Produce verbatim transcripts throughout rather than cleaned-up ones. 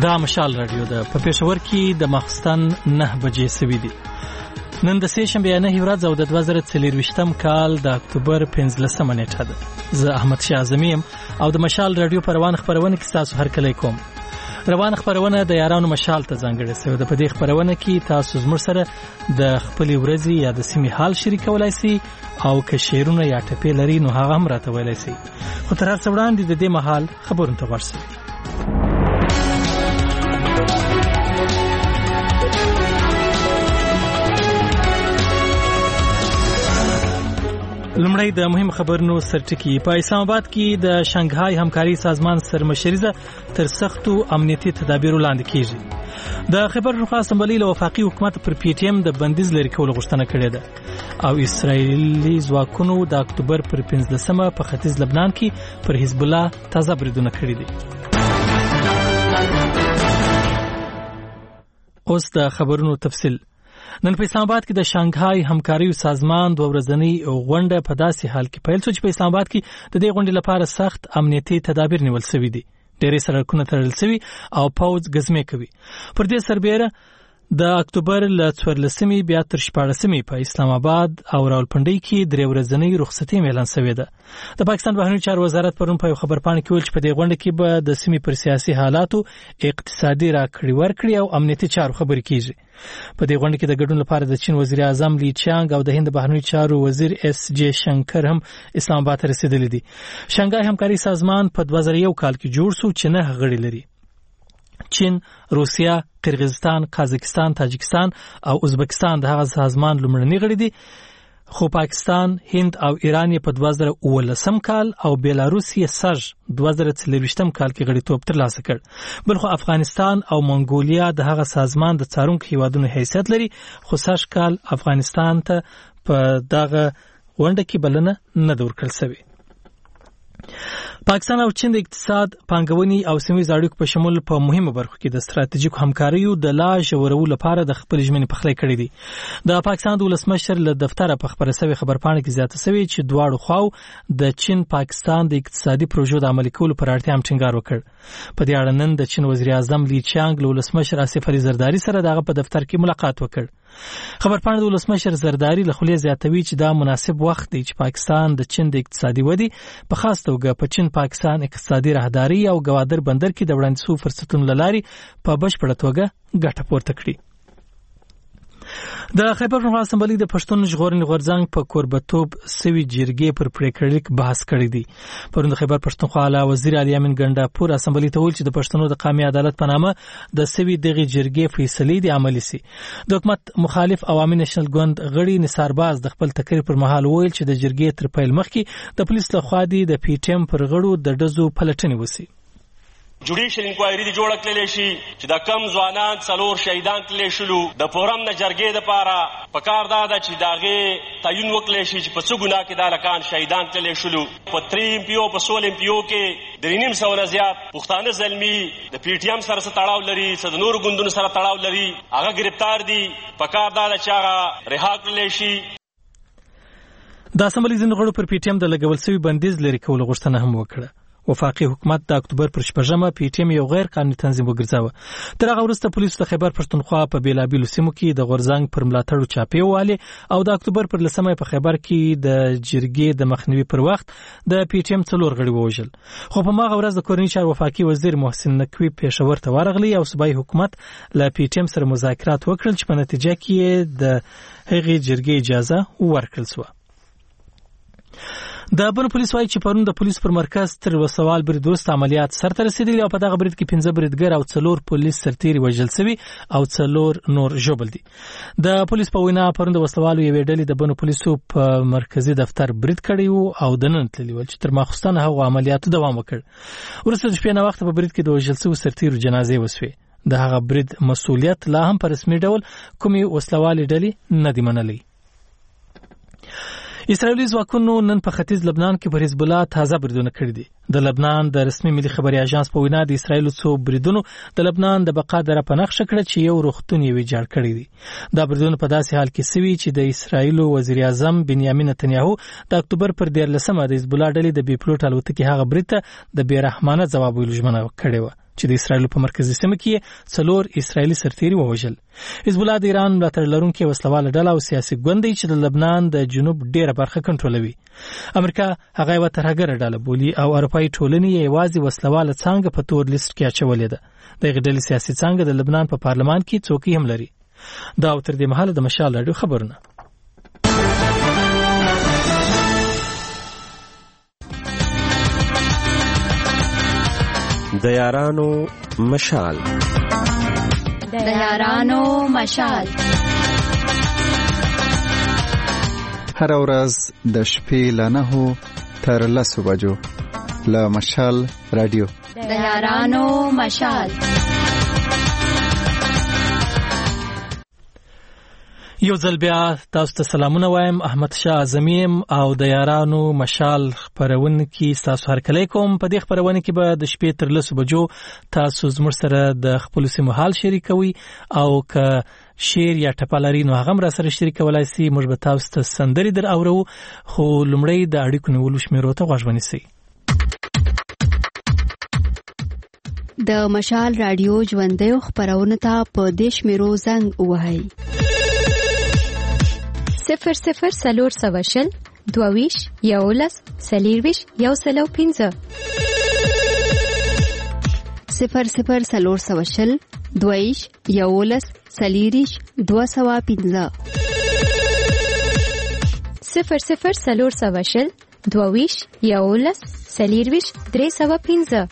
دا مشال رادیو ده په پېښور کې د ماخستن نه بجې سوي دي. نن د سه شنبه نه ورځ او د دوه زره څلرویشتم کال د اکتوبر پنځلسمه نیټه ده. زه احمد شاه اعظمي او د مشال رادیو په روان خبرونه کې تاسو هر کله کوم. روان خبرونه د یارانو مشال ته ځانګړې شوې ده. په دې خبرونه کې تاسو زموږ سره د خپل ورځې یا د سیمې حال شریکولای شئ او که شعرونه یا ټپې لري نو هغه هم راته ویلای شئ. خو تر هر څه وړاندې د دې مهال خبرونه ته ورسئ. لمړی د مهم خبرونو سرټکی. په اسلام آباد کې د شانګهای همکاري سازمان سرمشریزه تر سختو امنیتي تدابیرو لاندې کیږي. د خیبر پښتونخوا اسمبلی له وفاقي حکومت پر پی ټی ایم د بندیز لري کولو غوښتنه کړې ده او اسرایلی ځواکونو د اکتوبر پر پنځلسمه په ختیځ لبنان کې پر حزب الله تازه بریدونه کړي دي. اوس د خبرونو تفصیل. نن په اسلام آباد کې د شانګهای همکاري سازمان دوه ورځنۍ غونډه په داسې حال کې پیل شو چې په اسلام آباد کې د دې غونډې لپاره سخت امنیتي تدابیر نیول شوي دي. ډېرې سړکونه تړل شوي او پوځ ګزمې کوي. پر دې سربېره د اکتوبر له څوارلسمې بیا تر شپاړسمې په اسلام آباد او راولپنډۍ کې درې ورځنۍ رخصتي اعلان شوې ده. د پاکستان بهرنیو چارو وزارت پرون په خبرپاڼه کې ویل چې په دې غونډه کې به د سیمې پر سیاسي حالاتو، اقتصادي راکړې ورکړې او امنیتي چارو خبرې کیږي. په دې غونډه کې د ګډون لپاره د چین وزیر اعظم لی چانګ او د هند بهرنیو چارو وزیر اس جے شنکر هم اسلام آباد ته رسیدلي دي. شانګهای همکاري سازمان په دوه زره یو کال کې جوړ شو چې نه غړي لري. چین، روسیا، قرغیزستان، قازقستان، تاجکستان او ازبکستان د هغه سازمان لومړني غړي دي. خو پاکستان، هند او ایران یې په دوه زره اوولسم کال او بیلاروس یې سږ دوه زره څلرویشتم کال کې غړیتوب ترلاسه کړ. بلخو افغانستان او منګولیا د هغه سازمان د څارونکو هیوادونو حیثیت لري. خو سږ کال افغانستان ته په دغه غونډه کې بلنه نه ده ورکړل شوې. پاکستان او چین د اقتصاد، پانګونې او سیمه‌ییز اړیکو په شمول په مهمو برخو کې د ستراتیژیکو همکاریو د لا ژورولو لپاره د خپل ژمنې پخلی کړی دي. د پاکستان د ولسمشر له دفتره په خبره شوې خبرپاڼه کې زیاته شوې چې دواړو خواو د چین پاکستان د اقتصادي پروژو د عملي کولو پر اړتیا هم ټینګار وکړ. په دې اړه نن د چین وزیر اعظم لی چانګ له ولسمشر آصف علي زرداری سره دغه په دفتر کې ملاقات وکړ. خبرپاڼه د ولسمشر زرداری له خولې زیاتوي چې دا مناسب وخت دی چې پاکستان د چین د اقتصادي ودې په خاص توګه په چین پاکستان اقتصادي راهداري او ګوادر بندر کې د وړاندې شوو فرصتونو له لارې په بشپړه توګه ګټه پورته کړي. د خیبر پښتونخوا اسمبلی د پښتون ژغورنې غورځنګ په کوربتوب سوي جرګې پر پریکړه لیک بحث کړی دی. پرون د خیبر پښتونخوا اعلی وزیر علي امین ګنډاپور اسمبلی ته ویل چې د پښتنو د قومي عدالت په نامه د سوي دغه جرګې فیصلې د عملي سي. د حکومت مخالف عوامي نېشنل ګوند غړي نثار باز د خپل تقریر پر مهال ویل چې د جرګې تر پیل مخکې د پولیس له خوا د پی ټی ایم پر غړو د ډزو پلټنې وسی. جوډیشل انکوایری دی جوړ کړل شي چې د کم ځوانان څلور شهیدان تللی شلو د فورم نه جرګې د پاره پکار دا ده چې داغه تعین وکړي شي چې په څو ګناه کې د لکان شهیدان تللی شلو. په تری ایم پی او په سول ایم پی او کې د نیم سو نه زیات پښتانه زلمی د پی ټی ایم سره تړاو لري، د نور ګوندونو سره تړاو لري، هغه گرفتار دي. پکار دا ده چې هغه رها کړل شي. د اسمبلی ځینو غړو پر پی ټی ایم د لګول شوی بندیز لري کولو غوښتنه هم وکړه. وفاقي حکومت د اکتوبر پر شپږمه پی ټی ایم یو غیر قانوني تنظیم وګرځاوه. تر هغه وروسته پولیسو د خیبر پښتونخوا په بیلابیلو سیمو کې د غورځنګ پر ملاتړو چاپې ووالې او د اکتوبر پر لسمه په خیبر کې د جرګې د مخنیوي پر وخت د پی ټی ایم څلور غړي ووژل. خو په ماغه ورځ د کورني چارو وفاقي وزیر محسن نقوي پېښور ته ورغلی او صوبایي حکومت له پی ټی ایم سره مذاکرات وکړل چې په نتیجه کې د هغې جرګې اجازه ورکړل شوه. د بنو پولیس وايي چې پرون د پولیس پر مرکز تر وسوال برید وروسته عملیات سرته رسیدلي او په دغه برید کې پنځه بریدګر او څلور پولیس سرتیري وژل شوي او څلور نور ژوبل دي. د پولیس په وینا پرون د وسوالو یوې ډلې د بنو پولیسو په مرکزي دفتر برید کړی وو او دننه تللي ول چې تر ماخوستنه هغو عملیاتو دوام وکړ. وروسته د شپې ناوخته په برید کې د وژل شوو سرتیرو جنازې وسوې. د هغه برید مسؤلیت لا هم په رسمي ډول کومې وسلوالې ډلې نه دي منلي. اسرائیلي ځواکونو نن په ختیځ لبنان کې پر حزب الله تازه بریدونه کړي دي. د لبنان د رسمي ملي خبري اژانس په وینا د اسرائیلو څو بریدونو د لبنان د بقا دره په نقشه کړه چې یو روغتون یې ویجاړ کړی دی. دا بریدونه په داسې حال کې سوي چې د اسرائیلو وزیر اعظم بنیامین نتنیاهو د اکتوبر پر دیارلسمه د حزب الله ډلې د بي پلوټ الوتکې هغه برید ته د بې رحمانه ځواب ویلو ژمنه کړې وه. چې د اسرایل په مرکزی سیمه کې څلور اسرایلی سرتیري ووژل. حزب الله د ایران ملاتړ لرونکي وسلواله ډله او سیاسي ګوند چې د لبنان د جنوب ډیره برخه کنټرولوي. امریکا هغه یو ترهګره ډله بولي او اروپایي ټولنې یې یوازې وسلواله څانګه په تور لیست کې اچولې ده. دغه ډلې سیاسي څانګه د لبنان په پارلمان کې څوکۍ هم لري. دا تر دې مهاله د مشال راډیو خبرونه. د یارانو مشال د یارانو مشال هر ورځ د شپې له نهو تر لسو بجو له مشال رادیو د یارانو مشال. یو ځل بیا تاسو ته سلامونه وایم. احمد شاه اعظمي او د یارانو مشال خبرونه کې تاسو هر کله کوم. په دې خبرونه کې به د شپې تر لسو بجو تاسو زموږ سره د خپل سیمه حال شریکوي او که شعر یا ټپلاري نو هغه را سره شریکولای شي. موږ به تاسو ته سندري در اورو، خو لومړی د اړیکو نیولو شمیرو ته غوږ ونیسئ. د مشال رادیو ژوندۍ خبرونه ته په دې شمیرو زنګ ووهئ: صفر صفر سلور سوشل دوویش یولس سلیرویش یو سلو پینزه صفر صفر سلور سوشل دوویش یولس سلیریش دو سوا پینزه صفر صفر سلور سوشل دوویش یولس سلیرویش درې سوا پینزه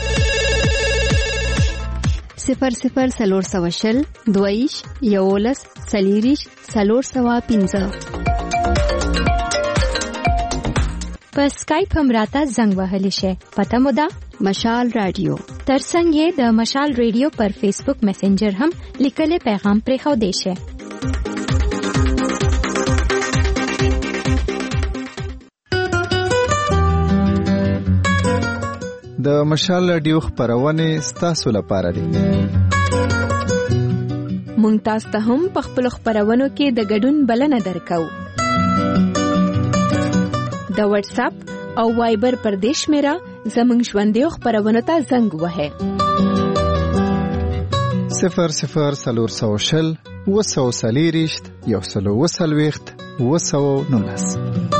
صفر صفر سلور سوشل دویش یولس سلیریش سلور سوا پینزه. په سکایپ هم راته زنګ وهلی شي. پته مو ده مشال رادیو. ترڅنګ یې د مشال رادیو پر فیسبوک میسنجر هم لیکلي پیغام پرې خو دی شي. د مشال رادیو خبرونه ستاسو لپاره دي. مونږ تاسو ته هم په خپل خبرونو کې د ګډون بلنه درکو. د واتس اپ او وایبر پر دیش میرا زمونږ ژوندۍ خبرونو ته زنګ وهه. صفر صفر سلور سوشل وسو سلیریشت یو سلو وسلويخت وسو نونس.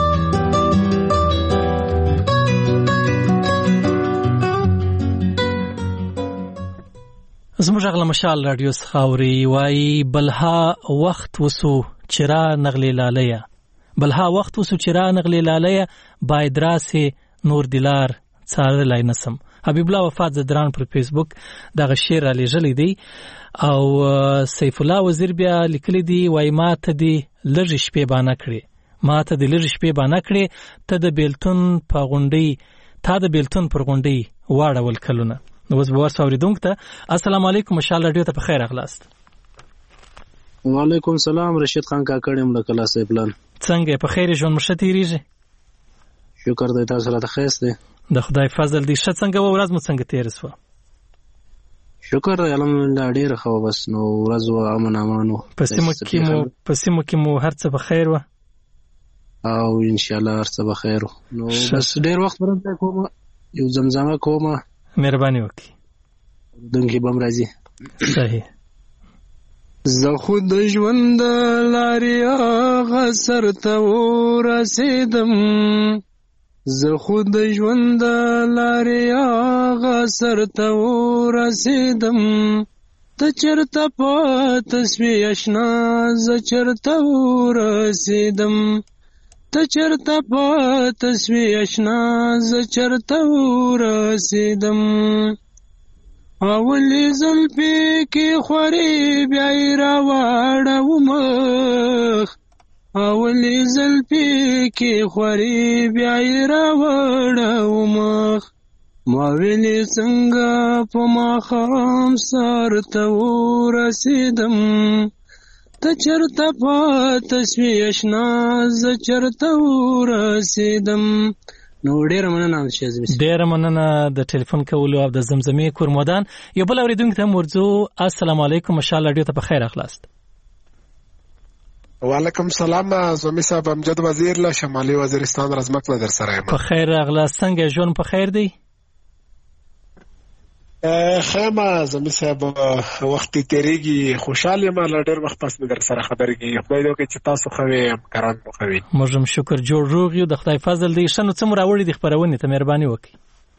زموږ غل مشال رادیو څخاوري وای بلها وخت وسو چرا نغلی لالیه بلها وخت وسو چرا نغلی لالیه باید راسه نور دلار څار لای نسم. حبیب الله وفات زدران پر فیسبوک دغه شعر علی جلی دی او سیف الله وزیر بیا لیکلی دی وای ما ته دی لږ شپې بانه کړي ما ته دی لږ شپې بانه کړي ته د بیلتون په غونډي تا د بیلتون پر غونډي واړول کلونه. نو اوس به ورسو اوریدونکو ته السلام علیکم مشال رادیو ته په خیر اغلاست. وعلیکم سلام رشید خان کاکړ یم له کلاسې پلان. څنګه په خیر ژوند مشه تیریږي؟ شکر دی تاسو راته خیس دی. د خدای فضل دی. ښه څنګه و ورځ مو څنګه تیر سو؟ شکر دی الحمدلله ډیر ښه بس نو ورځ و امن امان و. په سیمو کې مو په سیمو کې مو هر څه په خیر و او ان شاء الله هر څه په خیر نو بس ډیر وخت ورته کوم یو زمزمه کوم. مهرباني وکړئ. دونکي بم راځي. صحیح. زه خود ژوند لارې هغه سر ته ورسېدم زه خود ژوند لارې هغه سر ته ورسېدم ته چېرته پاته سوې اشنا زه چېرته ورسېدم ته چېرته پاته سوې اشنا زه چېرته ورسېدم اولې زلفې کې خورې بیا یې راواړه مخ اولې زلفې کې خورې بیا یې راواړه مخ ما ویلې څنګه په ماښام سر ته ورسېدم ته چېرته پاته سوې اشنا زه چېرته ورسېدم. نو ډیره مننه شازمي ډیره مننه د ټلیفون کولو او د زمزمې کورمودان. یو بل اوریدونکو ته مرزو السلام علیکم مشال رادیو ته په خیر اخلاست. وعلیکم سلام زمي صاحب امجد وزیر له شمالي وزیرستان رزمک له در سره یم. په خیر اخلاست. څنګه ژوند په خیر دی؟ خیمه زمي صاحب وخت تیریږي خوشاله یم له ډېر وخت پس مې در سره خبرې کیږي خدای دې وکړي چې تاسو خو یې همکاران مو خوي موږ هم شکر جوړ روغ یو د خدای فضل دی شنو څوم راوړي د خبرونه ته مهرباني وکړي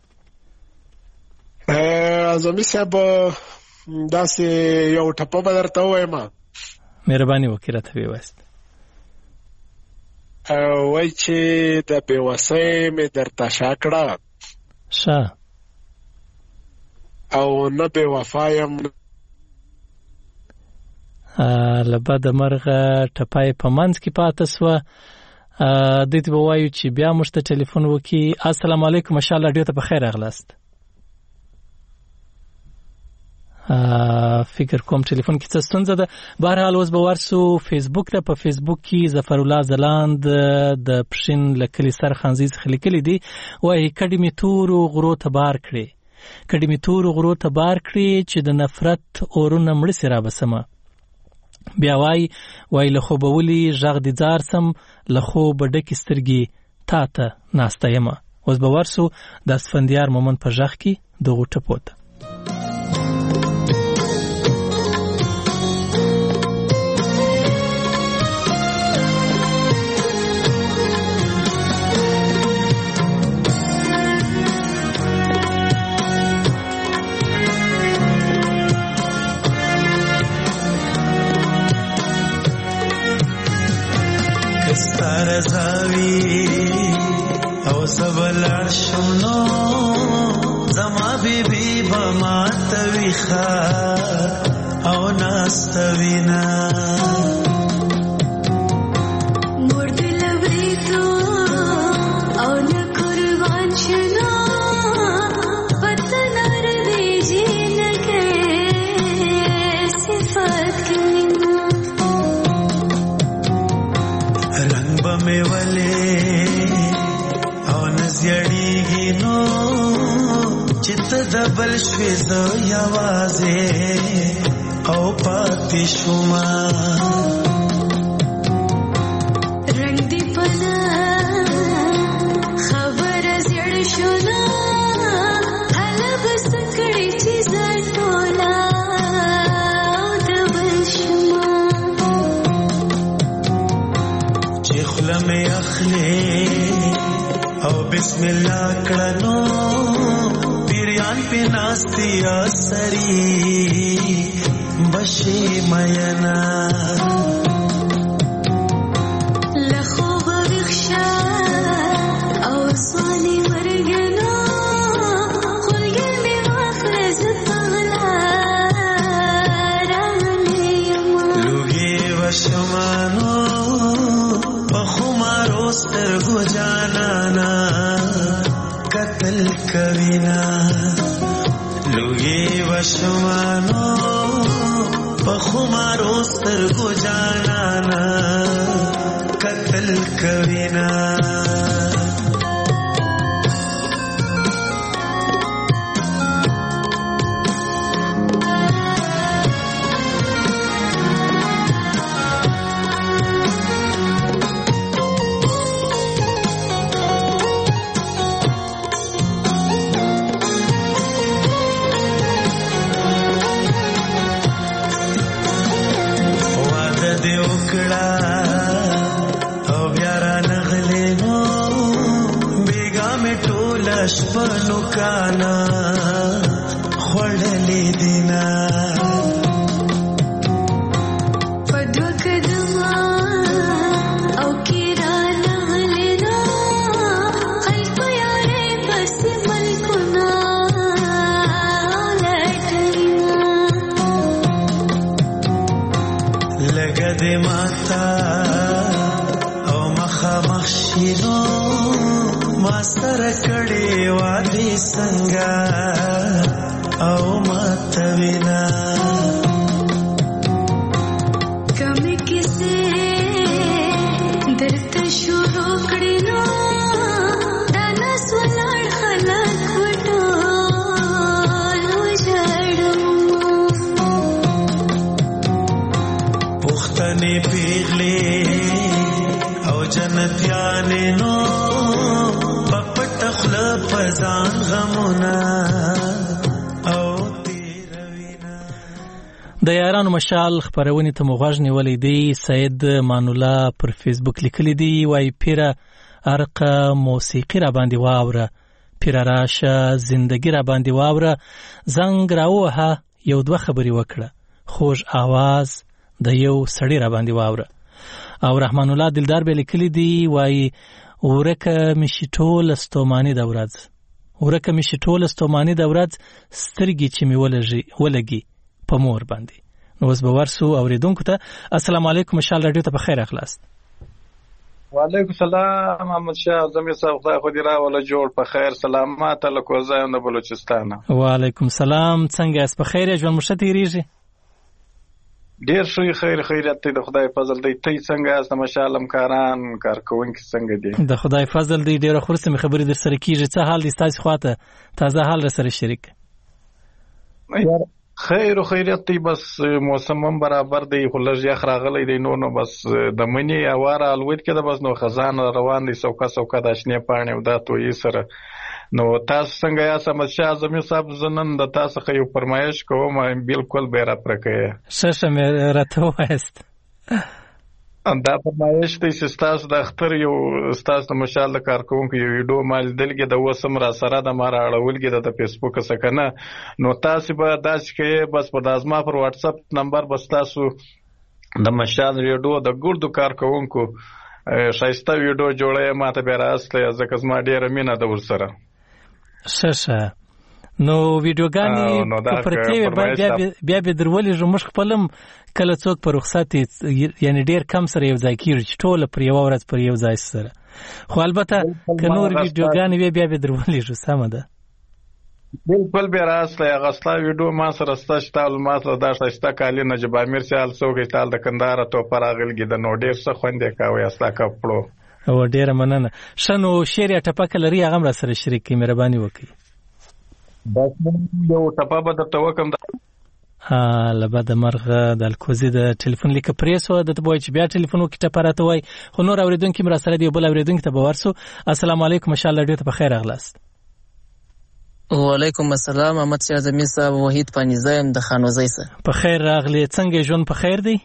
زمي صاحب داسې یو ټپه به درته ووایم مهرباني وکړي راته وایست وای چې د بېوسۍ مې درته شا کړه ښه او نه بې وفا یم له بده مرغه ټپه په منځ کې پاته سوه دوی ته به وایو چې بیا موږ ته ټلیفون وکړي السلام علیکم مشال راډیو ته په خیر راغلاست فکر کوم ټلیفون کې څه ستونزه ده بهرحال اوس به ورسو فیسبوک ته په فیسبوک کې ظفر الله ځلاند د پښین له کلي سرخانزي څخه لیکلي دي وایي کډې مې تورو غرو ته بار کړې کډې مې تورو غرو ته بار کړې چې د نفرت اورونه مړه سي رابسمه بیا وایي وایي له خوبه ولي غږ دې ځار سم له خوبه ډکې سترګې تا ته ناسته یمه اوس به ورسو د اسفندیار مومند په غږ کې دغو ټپو ته رضاوی او زبلار شونو زما بیبی با ما تویخا او ناستوینا مرد لبری تو او نقربان شنو پتنار دیجی نکے صفات کینا رنگ بمی ولی او نزیڑیگی نو چت دبل شویزو یوازے او پاتی شما رنگ دی پنا خبر زیڑ شونا حلب سکڑی چیزا ٹولا او دبل شما چی خلم اخلی او بسم اللہ کڑنو پیریان پی ناستی آسری بشی مینا لخوب بخشا او صانی مرگنا خلگل می واخرز پغلا رانی یما لوگی و شمانو بخمارو سترگو جانانا قتل کوینا لوگی و شمانو بخمارو سترگو جانانا قتل کوینا شپنو کانا خوڑلی دینا پدو کدما او کیرا نغلینا خلق یارے بس ملکنا لٹینا لگا دے ماتا او مخا مخشینو ما سره کړي وادي څنګه او ماتوینا کمه کیسه درته شروع کړي نو دانا سولړ خلک وټو لو جړم پختنی پیغلي او جنتیانه نو پپټ خپل پزان غمونا او د یارانو مشال خبرونې ته مغوږ نیولې دی. سید مانولا پر فیسبوک لیکلی دی وای پیره ارقه موسیقي را باندې واوره، پیره راشه زندگی را باندې واوره، زنګ راوهه یو دوه خبرې وکړه، خوږ आवाज د یو سړی را باندې واوره. او رحمان الله دلدار به لیکلی دی وای ورکه مشي ټول استومانی د ورځ، ورکه مشي ټول استومانی د ورځ، سترګې چې می ولګي ولګي په مور باندې. نو اوس به ورسو اوریدونکو ته السلام علیکم مشال رادیو ته بخیر اخلاص. وعلیکم السلام محمد شاه زمي صاحب، خدای خو دې راوله جوړ په خیر سلامات له کوزایم د بلوچستان. وعلیکم السلام، څنګه اس په خیر ژوند مو شته ریږي؟ ډیر شوی خیر خیرت دی، د خدای فضل دی. ته څنګه اس مشالم کاران کارکونکي څنګه دي؟ د خدای فضل دی، ډیره خورسته می خبرې در سره کیږي. څه حال دي تاسو خواته؟ تازه حال را سره شریک یار خیر خیرت دی، بس موسم هم برابر دی، خو لږ یخ راغلی دی. نو نو بس د منی اواره الوت کې د بس نو خزان روان دی، سوکا سوکا د شنه پاڼې او د توي سره. نو تاسو څنګه یا سمت شاه زمي صاحب زنن د تاسو خو یو فرمایش کوم بالکل به را پرکې ششه مې راته وایست. دا فرمایش دی چې تاسو د اختر یو تاسو د مشال د کارکونکو یو ویډیو مال دلګه د وسم را سره د مار اړولګه د فیسبوک سکنه. نو تاسو به داس کې بس په دازما پر واتس اپ نمبر بس تاسو د مشال ویډیو د ګردو کارکونکو شایسته ویډیو جوړه ماته به راځي ځکه زما ډیره مینه د ور سره. ششه نو ویډیوګانی پرته بیا بیا به درولې جو مخ خپلم کله څوک پر رخصت یعنی ډیر کم سره یو ځای کیږي ټول پر یو ورځ پر یو ځای سره. خو البته که نور ویډیوګانی بیا به درولې جو سم ده بالکل به راځي. غسلا ویډیو ما سره ستاسو ما سره دا شایسته کالی نه جبا مرسال څوک تال د کندهار ته پر اغلګي د نو ډیر څه خوندې کاوي استا کپړو. او ډیره مننه. شنو شیر یا ټپکه لري هغه را سره شریک کی مهرباني وکړئ. بس یو ټپه به درته وکم. ها لبد مرغه د الکوزي د ټلیفون لیک پریسو د تبوي چې بیا ټلیفون وکړه ټپراته وای. خو نور اوریدونکو مر سره دی بل اوریدونکو ته بورسو. السلام علیکم ان شاء الله ډیره په خیر اغلاست. وعلیکم السلام محمد شاه زمي صاحب، وحید پانیزایم د خانوزی سره. په خیر راغلی، څنګه ژوند په خیر دی؟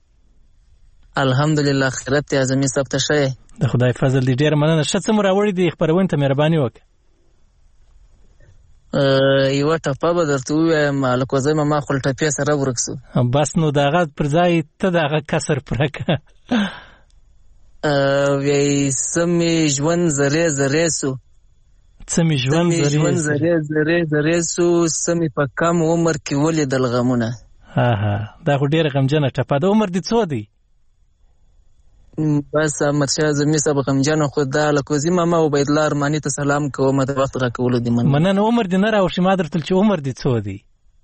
الحمدلله خیرت ته زمي صاحب ته شه د خدای فضل دی، ډیر مننه. شته مو راوړی دی خبرونه ته مهرباني وکړه. یو ټپه به درته ووایم الکوزی ما خپل ټپې سره ورکسو. بس نو دغه پر ځای ته دغه کسر پرکه وی سمې ژوند زری زری سو سمې ژوند زری زری زری سو سمې په کم عمر کې ولیدل غمونه. ها ها دا خو ډیره غمجنه ټپه ده. عمر دې څو دی؟ بس احمد شاه زمي صاحب غمجن خو دا الکوزی ماما عبید الله ارمانی ته سلام کوم د وخت را کول دي. من مننه. عمر دې نه راوښي ما درته چې عمر دې څو دی؟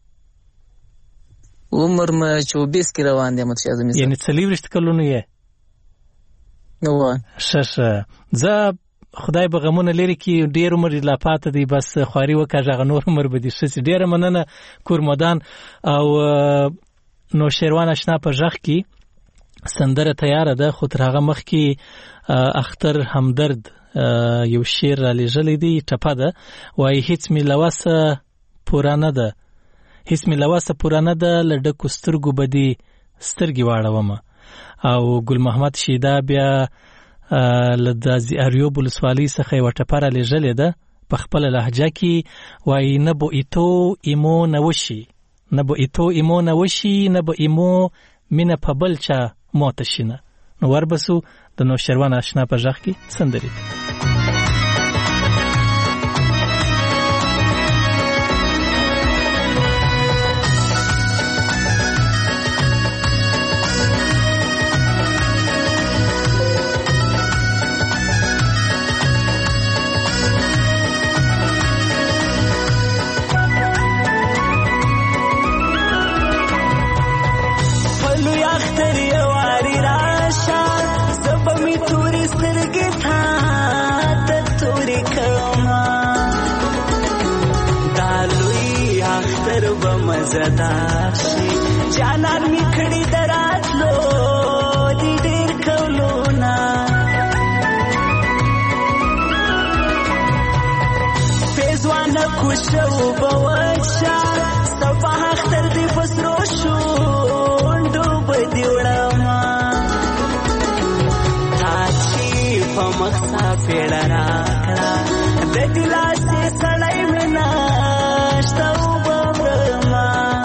عمر ما چوبیس کې روان دی احمد شاه زمي صاحب. یعنی څلوېښت کلونه یې؟ نو ششه زه خدای به غمونه لري کې ډیر عمر لا پاته دی، بس خواري وکړه نور عمر به دي شي. ډیره مننه کورمدان. او نو شیروان آشنا په ژغ کې سندره تیاره ده، خو تر هغه مخکې اختر همدرد یو شعر را لېږلی دی، ټپه ده. وایي هیڅ مې له وسه پوره نه ده، هیڅ مې له وسه پوره نه ده، له ډکو سترګو به دې سترګې واړومه. او ګل محمد شیدا بیا له د اریوب ولسوالۍ څخه یوه ټپه را لېږلې ده په خپله لهجه کې. وایي نه به ایتو ایمو نه وشي، نه به ایتو ایمو نه وشي، نه به ایمو مینه په بل چا موته شینه. نو وربسو د نوشیروان آشنا په ژغ کې سندرې. جانان می کړي دراتلو دې ډېر کولونا پېزوانه کوشو بوښا صباح اختر دې فسرو شو مخصا پیړه راکړه د دلاسې سړی مې نشته وبورما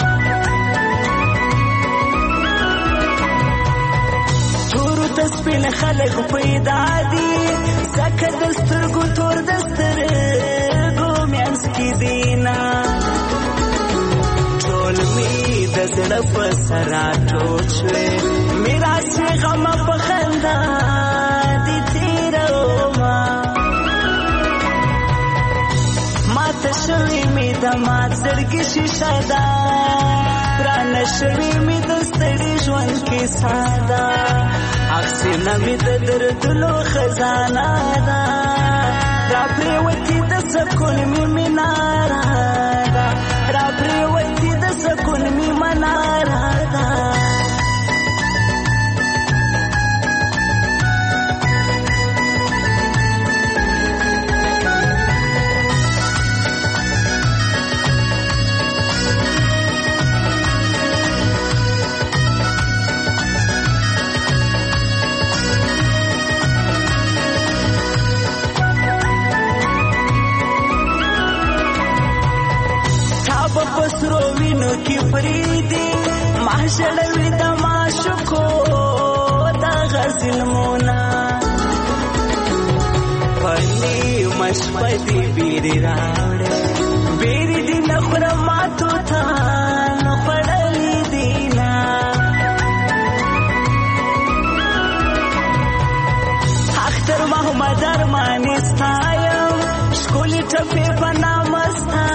تورو ته سپین خلک پیدا دي ځکه د سترګو تور د سترګو میانس کې دینا ټول می د زړه په سر راټول شوې میرا چې غم په خندا دي تیروما ماته شوې می د مات زړګي شیشه ده پرانه شوې می د ستړي ژوند کې ساده اکسینه می د دردونو خزانه ده را پریوتې د سکون می مناره ده را پریوتې د سکون می مناره ده پسرو وینو کی فریدی محشروی د معشوقو د غزل مونا پنی مشپدی بیری راوړې بیری دی نخره ماتو تا نخړلې دینا اختر محمد ارمانی ستایم شکولی ټپې پنا مستا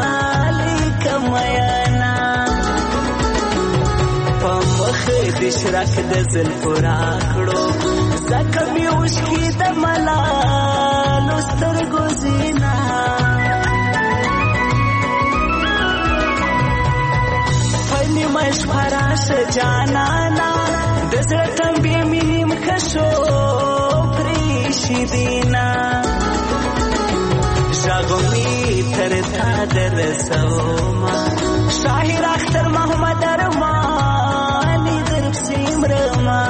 کمیانا پمخ د شرک د زلفو راکړو زکه می اوښکې د ملالو سترګو زینا پنی مش فراش جانانا د زړه تمبې مې نیم کشو پریشي دینا شاغمی تر تا در سوما شاهر اختر محمد ارمانی در سیمرما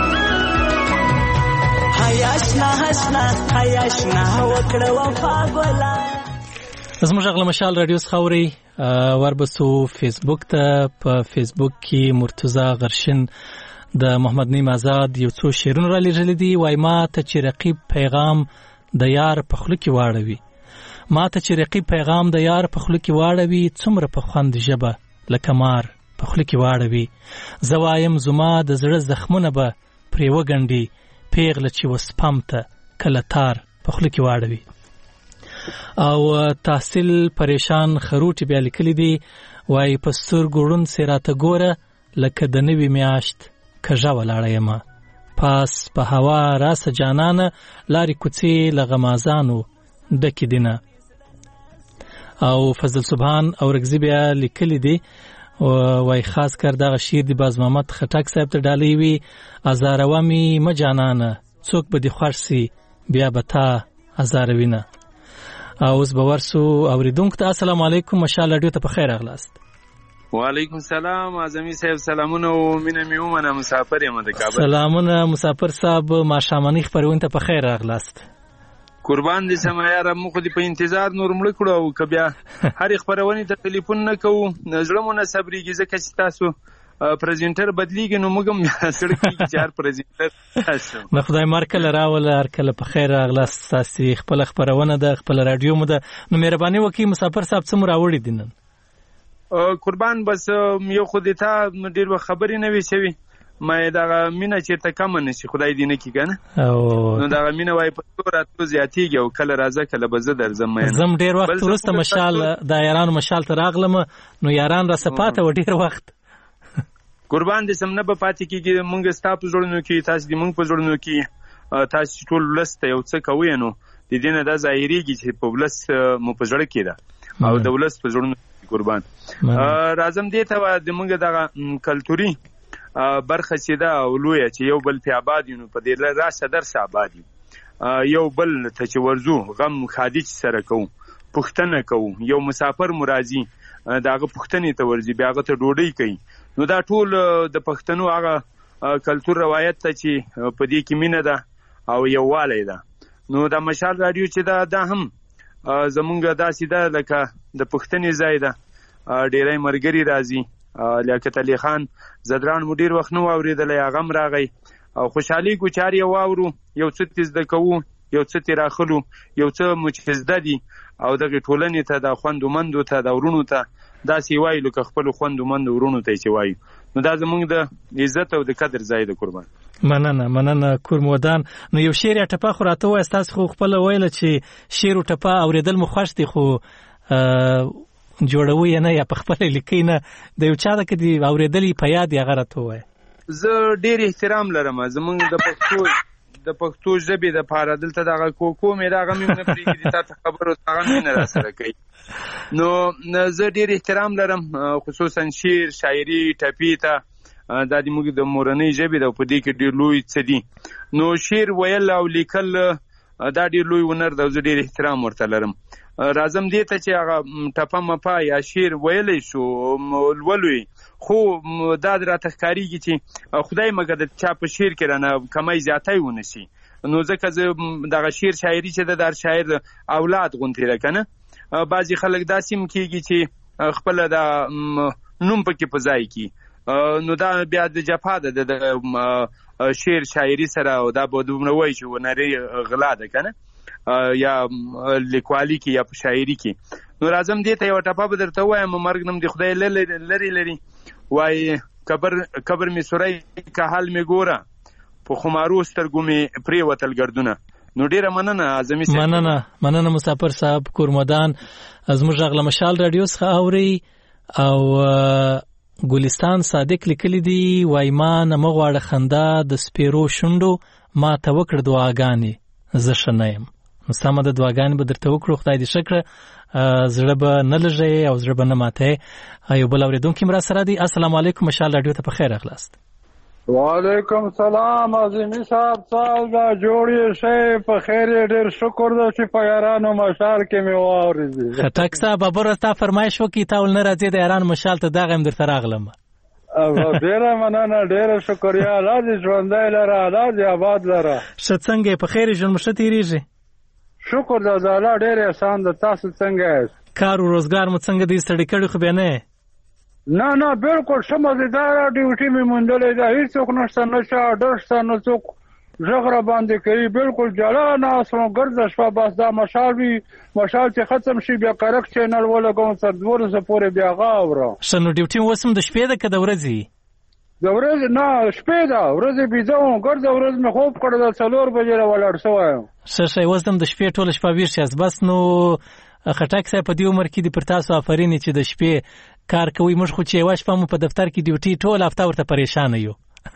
حیاشنا حسنا حیاشنا وکړه وفا ګلا زموږ غل مشال رادیو خوري وربسو فیسبوک ته په فیسبوک کې مرتضی غرشن د محمد نعیم آزاد یو څو شعرونه را لېږلي دي وای ما ته چې رقیب پیغام د یار په خوله کې واړوي ما ته چې رقیب پیغام د یار په خوله کې واړوي څومره په خوند ژبه لکه مار په خوله کې واړوي زه وایم زما د زړه زخمونه به پرې وګنډي پیغله چې وسپم ته کله تار په خوله کې واړوي او تحصیل پریشان خروټي بیا لیکلي دي وای په سترګو ړوند سې راته ګوره لکه د نوي میاشت کږه ولاړه یم پاس په هوا راسه جانانه لارې کوڅې له غمازانو ډکې دینه او فضل سبحان او رګزی بیا لیکلی دی وای خاص کر دغه شعر دی باز محمد خټک صاحب ته ډالۍ وی ازاروا می مجانانه څوک به دی خوښ سي بیا به تا ازاروینه او اوس به ورسو اوریدونکو ته السلام علیکم مشال رادیو ته په خیر اغلاست وعلیکم السلام اعظمي صاحب سلامونه او مینه می ومنه مسافر یم د کابل سلامونه مسافر صاحب ماشامنی خبرونه ته په خیر اغلاست قربان دي سم یار مخ دي په انتظار نور مړ کړو او کبیا هر خبرونه ته ټلیفون نه کوو نظرمونه صبرېږي ځکه چې تاسو پریزنټر بدلیږي نو موږ هم سړکی چار پریزنټر تاسو ما خدای مارکل راول هر کله په خیر اغلاست تاسو خپل خبرونه د خپل رادیو مو د نو مهرباني وکي مسافر صاحب څومره راوړي دینن قربان بس یو خو دې ته ډیر خبرې نه وي شوی ما دا مینه چې ته کم نه شي خدای دې نه کی کنه نو دا مینه وای په تور اتو زیاتیږي او کله راځه کله بزه درځم مې زم ډیر وخت ورسته مشال د یارانو مشال ته راغلم نو یاران را سپاته و ډیر وخت قربان دې سم نه په پاتې کیږي مونږ ستاسو جوړنو کې تاسو دې مونږ په جوړنو کې تاسو ټول لسته یو څه کوي نو د دې نه د ظاهريږي چې په ولس مو په جوړ کې ده او د ولس په جوړنو قربان راځم دې ته د مونږ دغه کلتوري برخه چې دا اولویه چې یو بل په آباد یو په دې راشه درس آباد یو بل ته چې ورزو غم خادي سره کوو پښتنه کوو یو مسافر مرادي داغه پښتنې ته ورځي بیا هغه ته ډوډۍ کوي نو دا ټول د پښتنو هغه کلتور روایت ته چې په دې کې مینه ده او یووالی ده نو د مشال رادیو چې دا دا هم زمونږ داسې ده لکه د پښتنې ځای ده، ډېری ملګري راځي. لیاقت علي خان زدران مو ډېر وخت نه و اورېدلی، هغه هم راغی او خوشحالي کو چار یې واورو، یو څه تې زده کوو، یو څه تې راخلو، یو څه مو چې زده دي او دغې ټولنې ته، د خوندو مندو ته، د ورونو ته داسې وایو لکه خپلو خوندو مندو ورونو ته چې وایو. نو دا زمونږ د عزت او د قدر ځای ده. قربان مننه مننه کورمودان. نو یو شعر یا ټپه خو راته ووایه، ستاسو خو خپله ویله چې شعر و ټپه اورېدل مو خوښ دي، خو جوړوي یې نه یا په خپله لیکئ نه، د یو چا ده که دې اورېدلي په یاد یې هغه راته ووایه. زه ډېر احترام لرم زمونږ د پښتو د پښتو ژبې دپاره. دلته دغه کوکو مې دغه مې نه پرېږدي تا ته خبرو هغه مې نه راسره کوي. نو زه ډېر احترام لرم خصوصا شعر شاعري ټپې ته، دا د موږ د مورنۍ ژبې ده او په دې کې ډېر لوی څه دي. نو شعر ویل او لیکل دا ډېر لوی هنر ده او زه ډېر احترام ورته لرم. راځم دې ته چې هغه ټپه مپه یا شعر ویلی شو لولو، خو دا راته ښکارېږي چې خدای مګر د چا په شعر کې رانه کمی زیاتی ونه شي. نو ځکه زه دغه شعر شاعري چې ده د هر شاعر اولاد غوندې ده که نه. بعضې خلک داسې هم کېږي چې خپله د نوم پکې په ځای کي، نو دا بیا د جفا ده د شعر شاعري سره، او دا به دومره وایي چې هنري غلا ده که نه، یا لیکوالي کې یا په شاعري کې. نو راځم دې ته یوه ټپه به درته ووایم. مرګ نم د خدای لرې لري، وایي قبر قبر مې سوری که حال مې ګوره، په خمارو سترګو مې پرېوتل ګردونه. نو ډیره مننه اعظمي صاحب. مننه مننه مسافر صاحب کورمدان زموږ غږ له مشال رادیو څخه اوري. او ګلستان صادق لیکلی دی، وای ما نه مغواړه خندا د سپیرو شونډو، ما ته وکړه دعاګانې زه ښه نه یم. نو سمه ده، دعاګانې به درته وکړو، خدای دې ښه کړه، زړه به نه لږئ او زړه به نه ماتئ. یو بل اورېدونکی هم راسره دی. السلام علیکم، مشال رادیو ته په خیر راغلاست. وعلیکم سلام عظیمی صاحب، څنګه جوړ یې شئ؟ په خیر یې، ډېر شکر ده چې په یارانو مشال کې مې واورېدې. خټک صاحب ببره تا فرمایش وکړي، تا ول نه راځې د یارانو مشال ته، دغه هم درته راغلم. ډېره مننه، ډېره شکریا. الله دې ژوندی لره، الله دې آباد لره. ښه څنګه یې؟ په خیر ژوند مو ښه تېرېږي؟ شکر ده، د الله ډېر احسان ده. تاسو څنګه یاست؟ کار و روزګار مو څنګه دی؟ ستړي کړي خو بیا نه؟ نه نه بالکل ښه مزېداره ډیوټي مې موندلی ده، هېڅوک نشته، نه چا ډر شته، نه څوک غږ را باندې کوي. بالکل جلا ناست وم، ګرځه شوه، بس دا مشال وي، مشال چې ختم شي بیا کرک چینل ولګوم، تر دولسو پورې بیا هغه اورم. ښه نو ډیوټي اوس هم د شپې ده که د ورځې؟ د ورځې نه، شپې ده، ورځې بیده وم، ګرځه ورځ مې خوب کړی ده، څلور بجې را ولاړ شوی یم. ښه ښه، اوس هم د شپې ټوله شپه ویښ یاست. بس نو خټک صاحب په دې عمر کې دي پر تاسو آفرینې چې د شپې کار کوي. موږ خو چې یوه شپه مو په دفتر کې ډیوټي ټول هفته ورته پریشانه یو.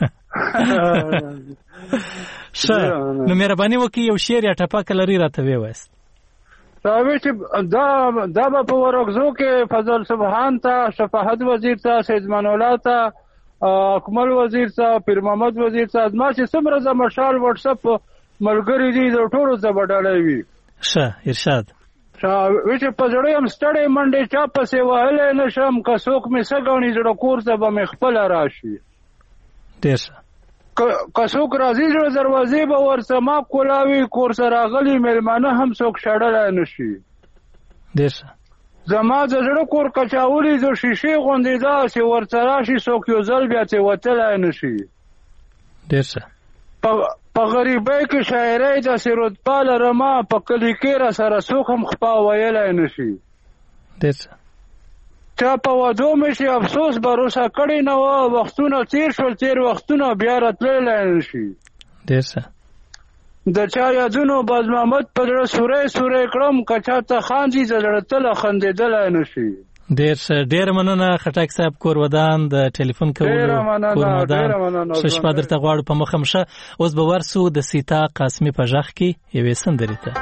ښه نو مهرباني وکړئ یو شعر یا ټپه که لري راته ویوایاست. راوی چې دا دا به په ورغزو کې فضل سبحان ته، شفاعت وزیر ته، سید منولا ته، اکمل وزیر ته، پیر محمد وزیر ته، زما چې څومره د مشال وټساپ ملګري دي د ټولو ته به ډالۍ وي. ښه ارشاد. وی چې په زړه یم ستړی منډې چا پسې وهلی نه شم، که څوک مې څه ګڼي زړه کور ته به مې خپله راشي. ډېر ښه. که څوک راځي زړه دروازې به ورڅه ما کولاوي، کور ته راغلي مېلمانه هم څوک شړلی نه شي. ډېر ښه. زما د زړه کور کچاولي د شیشې غوندې ده چې ورڅه راشي څوک یو ځل بیا ترې وتلی نه شي. ډېر ښه. په غریبۍ کې شاعرۍ داسې رتبه لرمه، په کلي کې را سره څوک هم خپه ویلی نه شي. ډېر ښه. چا په وادو مې شي افسوس بروسه کړې نه وه، وختونه تېر شول، تېر وختونه بیا راتللی نه شي. ډېر ښه. د چا یادونو باز محمد په زړه سوری سوری کړم، که چا ته خاندي د زړه تله خندېدلی نه شي. ډېر ښه. ډېره مننه خټک صاحب کورودان د ټلیفون کولو. کورودان ښه شپه درته غواړو په مخه مشه. اوس به ورسو د سیتا قاسمي په غږ کې یوې سندرې ته.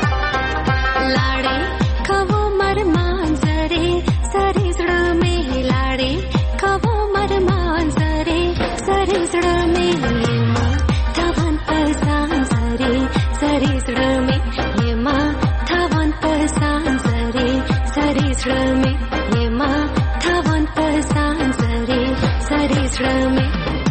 लाड़े कहो मर मांजरे सरे जड़ा में زړه مې یما تاوان په ځان زری زری زړه مې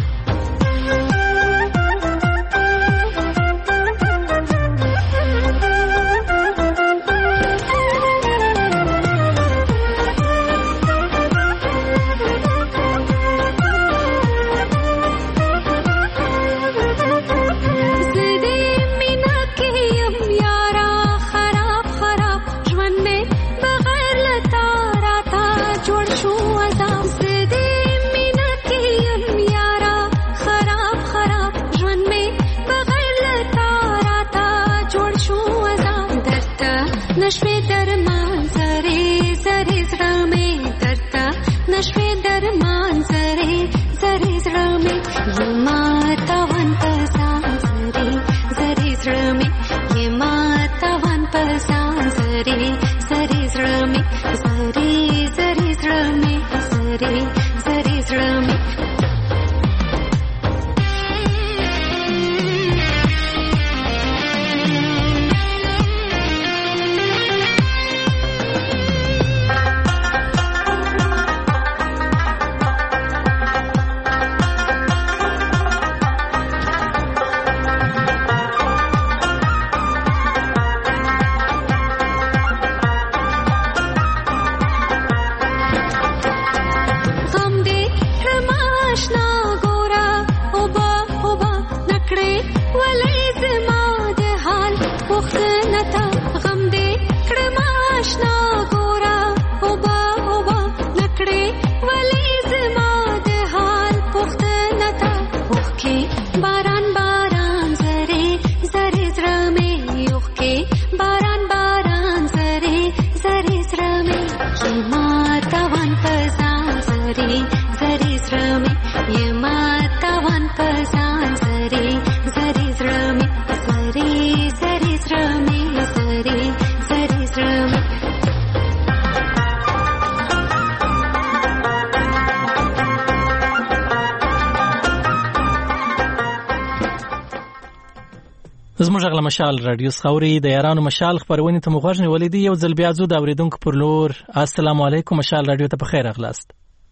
زموږ غلا مشال رادیو خوري د یارانو مشال خبرونه ته مغوښنه ولیدي یو ځل بیا زو د اوریدونکو پر لور السلام علیکم مشال رادیو ته بخیر اغلاست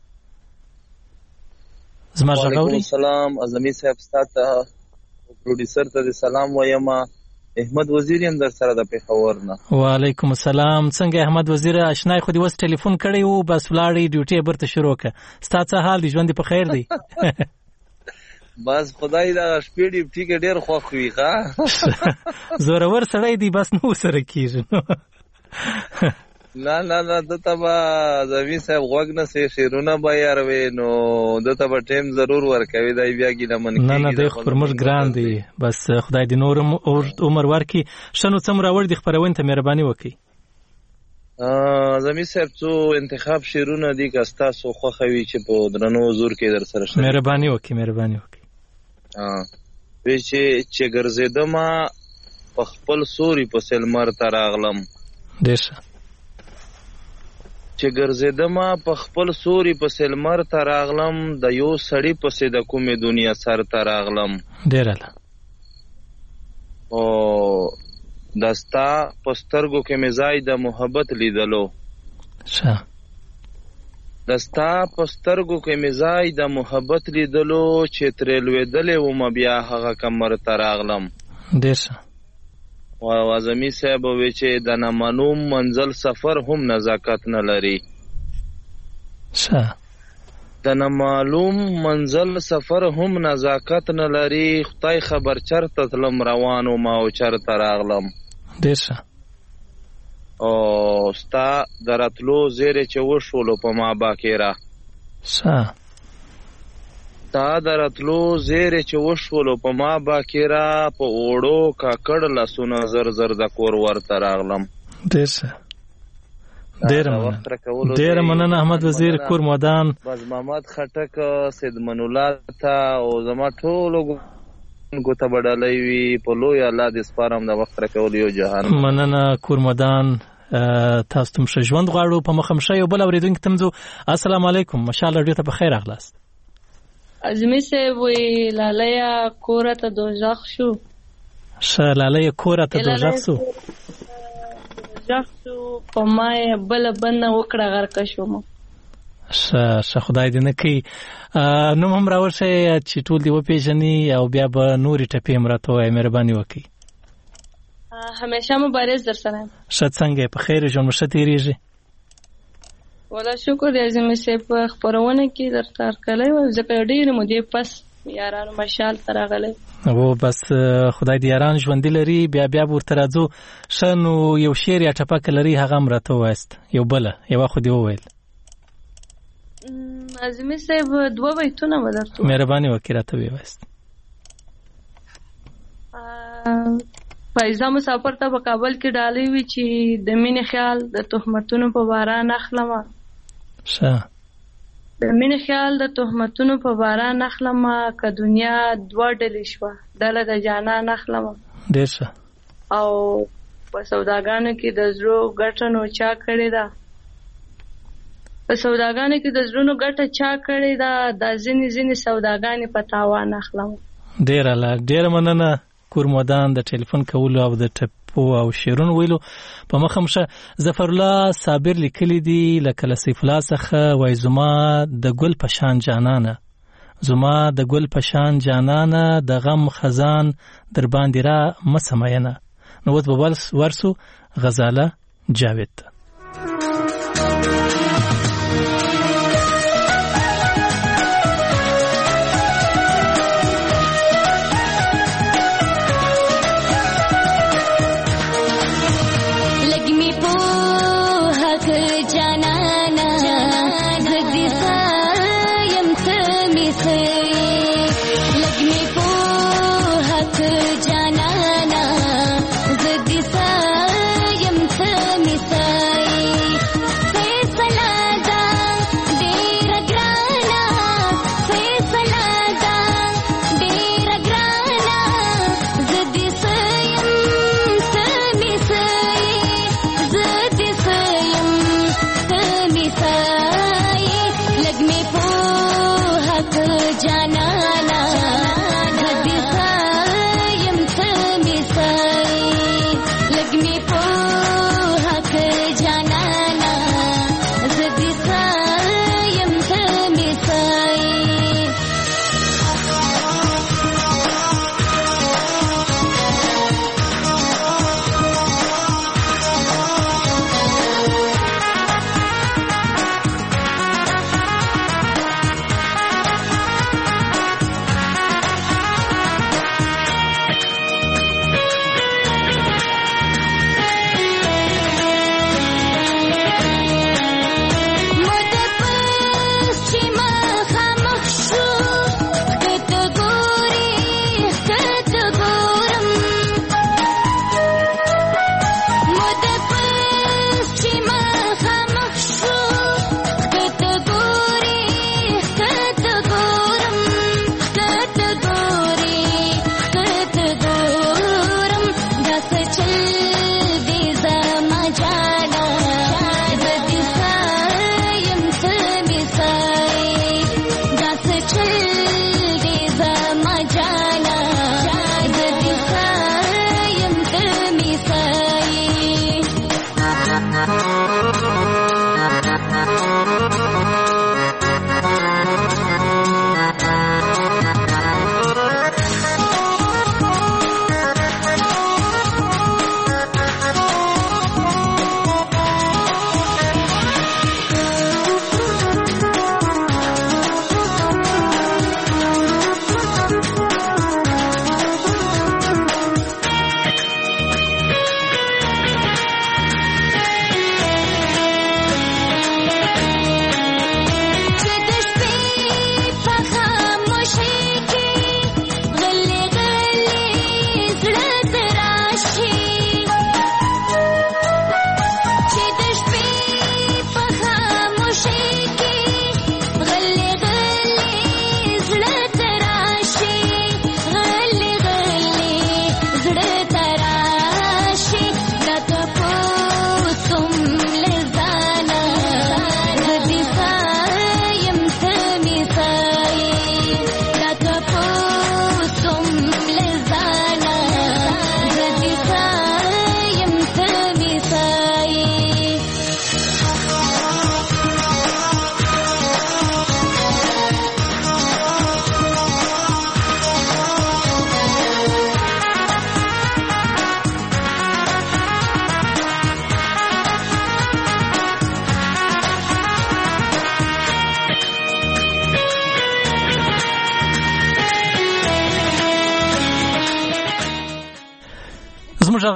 زما غوړي سلام اعظمي صاحب ستاسو پروډوسر ته سلام وایم احمد وزیر هم در سره د پیښور نه وعلیکم السلام څنګه احمد وزیر آشنای خو دی وس ټلیفون کړی وو بس ولاړی ډیوټي برته شروع ک ستاسو حال دی ژوند په خیر دی بس خدای دا شپې دی ټیک ډیر خوښ وی ښا زورور سړی دی بس نو سره کیږي نه نه نه دته با زوی صاحب غوږ نه سي شیرونه به یاروي نو دته به ټیم ضرور ورکوي دای بیا ګیله من نه نه د خبر مر ګران دی بس خدای دې نور عمر ورکي شنو څومره ور دي خبرونه ته مهرباني وکي ا زمي صاحب څو انتخاب شیرونه دي که تاسو خو خوي چې په درنو حضور کې در سره شته مهرباني وکي مهرباني وکي ا وی چې چې ګرځیدم په خپل سوري په سلمر تراغلم دیشه چې ګرځیدم په خپل سوري په سلمر تراغلم د یو سړی په سید کومه دنیا سر تراغلم ډیراله او دستا پسترګو کې مزای د محبت لیدلو شه دستا پسترګو کې مزای د محبت لیدلو چې ترلوېدلې و م بیا هغه کمر تراغلم دیشه او اعظمي صاحب وی چې د نامعلوم منزل سفر هم نزاکت نه لري شه د نامعلوم منزل سفر هم نزاکت نه لري خدای خبر چرته تلم روانو ما او چرته راغلم دیشه او ستا درتلو زیره چې وشولو په ما باکیرا شه تا درتلو زیره چې وشولو په ما باکیرا په اوړو کاکړ لاسونه زر زر د کور ورته راغلم دیشه ډیر مننه ډیر مننه احمد وزیر کور مودان باز محمد خټک سید منولات تا او زما ټولو ګوته بدلای وی په لوی الله د سپارم د وخت راکول یو جهان مننه کور مودان تاسو ته ژوند غواړو په مخم شې او بل اوریدونکو تمزو السلام علیکم مشال رادیو ته بخیر اغلاست اعظمي صاحب وی لالیا کور ته دوزخ شو ش لالیا کور ته دوزخ شو غښتو په ما یې بله بنده وکړه غرقه شوم. ښه ښه خدای دې نه کوي. نوم هم راوښیه چې ټول دې وپېژني او بیا به نورې ټپې هم راته ووایې، مهرباني وکړئ. همیشه مبارز در سره یم. ښه څنګه یې په خیر ژوند مو ښه تېرېږي؟ والله شکر دی اعظمي صاحب په خپرونه کې درته هرکلی وایم ځکه ډېرې مودې پس یارانو مشال ته راغلی. او بس خدای دې یاران ژوندي لري، بیا بیا به ورته راځو. ښه نو یو شعر یا ټپکه لري هغه هم راته ووایاست، یو بله یوه خو دې وویل. اعظمي صاحب دوه بیتونه به درته مهرباني وکړئ راته ویې وایاست. فایزه مسافر ته په کابل کې ډالۍ وي چې د مینې خیال د تهمتونو په باران اخلمه. ښه د مینې خیال د تهمتونو په باران اخلمه، که دنیا دوه ډلې شوه ډله د جانان اخلمه. ډېر ښه. او په سوداګانو کې د زړو ګټه نو چا کړې ده په سوداګانو کې د زړونو ګټه چا کړې ده دا ځینې ځینې سوداګانې په تاوان اخلمه. ډېره لا ډېره مننه کورمودان د ټلیفون کولو او د ټپو او شعرونو ویلو په مخه مشه. ظفرالله صابر لیکلی دی لکه له سیف الله څخه وایي زما د ګل په شان جانانه، زما د ګل په شان جانانه، د غم خزان در باندې را مسه مینه. نو اوس به ورسو غزاله جاوید ته. Sa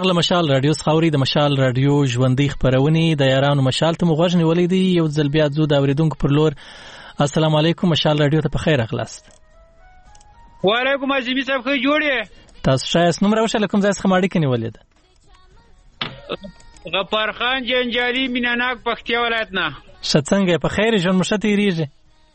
له مشال رادیو خاوري د مشال رادیو ژوندۍ خبرونه د یارانو مشال ته مغوږ نیولې دي یو ځل بیا زو د اوریدونکو پر لور. السلام علیکم مشال رادیو ته په خیر اخلاص. وعلیکم عظیمی صاحب خو جوړې تاسو شایس نوم راوښه کوم ځای څخه ماړی کني ولید؟ غفار خان جنجالي میناناک پکتیا ولایت نه. شڅنګ په خیر ژوند مشته ریږي.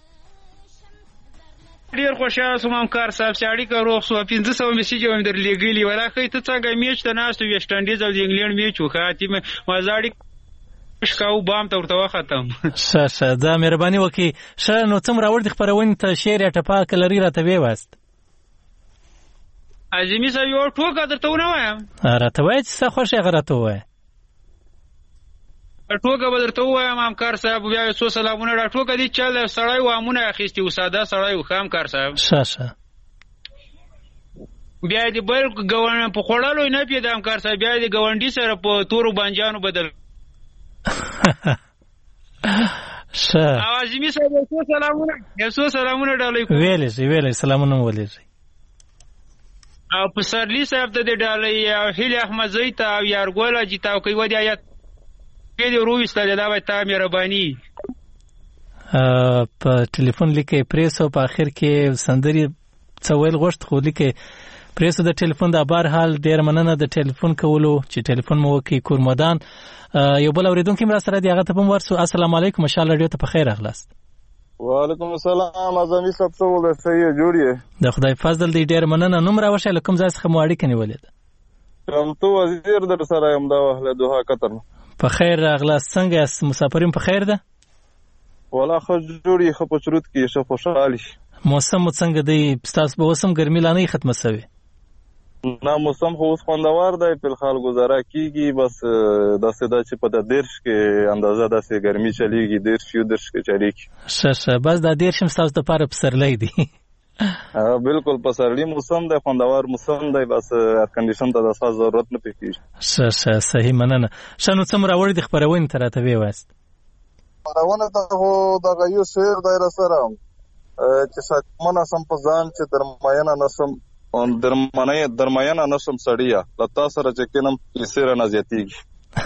ډیر خوشاله سوم همکار صاحب چې اړیکه روغ سو پنځه سوه میسیج هم در لګیلی ولا خې ته څنګه میچ ته ناست ویسټ انډیز او د انګلند میچ وخاتی ما زاړی شکاو بام ته ورته ختم. شه شه دا مهرباني وکي شه نو څومره ور د خبرونه ته شعر ټپا کلری راته وی واست. عظیمی صاحب یو ټوکه درته ونه وایم. راته وای چې څه خوشی غراته وای. ټوکه به درته وایم همکار صاحب بیا څو سلامونه را ټوکه دي چل سړی وامونه اخیستی و ساده سړی و همکار صاحب. شه شه بیا دې بل ګوند په خړالو نه پیدا همکار صاحب بیا دې ګوندی سره په تورو بانجانو بدل. شه عظیمی صاحب څو سلامونه څو سلامونه ډالۍ ویلې ویلې سلامونه ولې. او په سرلی صاحب ته دې ډالۍ او هیله احمد زئی ته او یارګول اجي تا کوي ودی آیات کې دی رويسته دا وای ته مهرباني. په ټلیفون لیکي پریسو په اخر کې سندري څویل غوښت خو لیکي پریسو د ټلیفون د بهر حال ډیر مننه د ټلیفون کولو چې ټلیفون مو وکي کورمدان. یو بل اوریدونکو مرا سره دی هغه ته هم ورسو. السلام علیکم مشال رادیو ته په خیر اخلاص. وعلیکم السلام اعظمي صاحب څه ول صحیح جوړیه د خدای فضل دی ډیر مننه. نوم راوښه کوم ځای څخه مو اړیکه نیولې ده؟ کوم تو وزیر در سره یم دا وهله دوه قطر. په خیر اخلاص څنګه مسافرین په خیر ده؟ ولا خو جوړی خو په چروت کې شه خوشاله شي. موسم څنګه دی تاسو به وسم ګرمي لانه ختمه سوي؟ نه موسم خو اوس خوندور دی په خال گزاره کیږي بس داسې دا چې په د دیرش کې اندازه داسې ګرمي چلیږي دیرش یو دیرش کې چلیږي. شه شه بس دا دیرش هم تاسو د پاره پسرلی دی. ها بالکل پسرلی موسم دی خوندور موسم دی بس ایر کنډیشن ته د اساس ضرورت نه پېږي. شه شه صحیح مننه. شنو څومره وړ د خبرونه تر ته وی واست؟ خبرونه ته هو د یو شعر دایره سره چې ساتمنه سم په ځان چې درماینه نسم اون درمانه درمایانه نشم سړیا لتا سره چې کینم پیسې نه زیاتیږي.